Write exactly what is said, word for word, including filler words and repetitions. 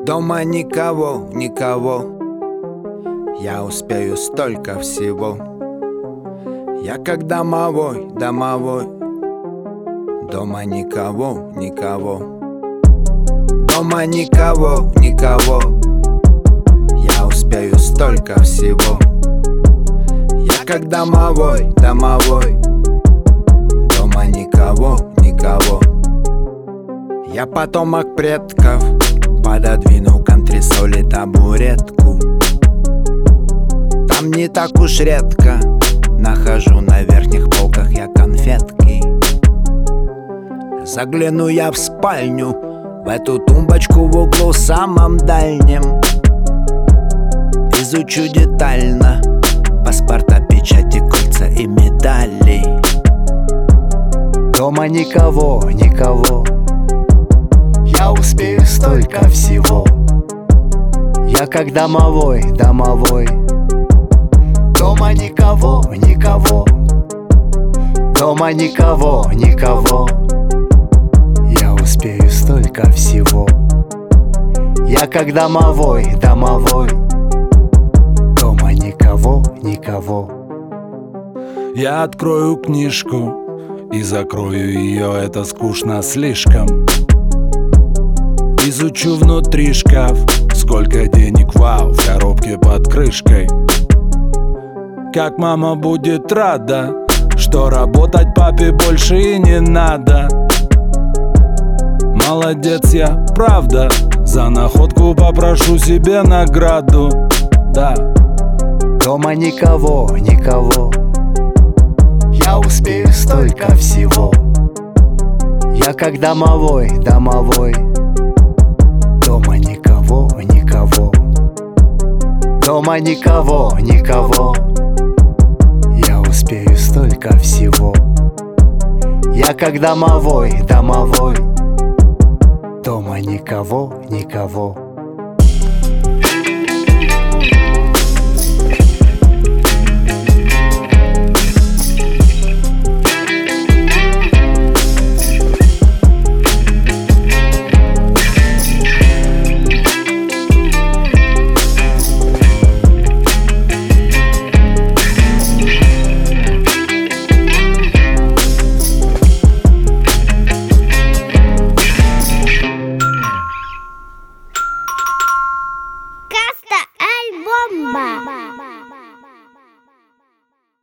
Дома никого, никого, я успею столько всего. Я как домовой, домовой, дома никого, никого. Дома никого, никого, я успею столько всего. Я как домовой, домовой, дома никого, никого. Я потомок предков, пододвину к антресоли табуретку. Там не так уж редко нахожу на верхних полках я конфетки. Загляну я в спальню, в эту тумбочку в углу самом дальнем. Изучу детально паспорта, печати, кольца и медали. Дома никого, никого, я успею столько всего. Я как домовой, домовой, дома никого, никого. Дома никого, никого, я успею столько всего. Я как домовой, домовой, дома никого, никого. Я открою книжку и закрою ее, это скучно слишком. Изучу внутри шкаф, сколько денег, вау, в коробке под крышкой. Как мама будет рада, что работать папе больше и не надо. Молодец я, правда, за находку попрошу себе награду, да. Дома никого, никого, я успею столько всего. Я как домовой, домовой, дома никого, никого. Дома никого, никого, я успею столько всего. Я как домовой, домовой, дома никого, никого.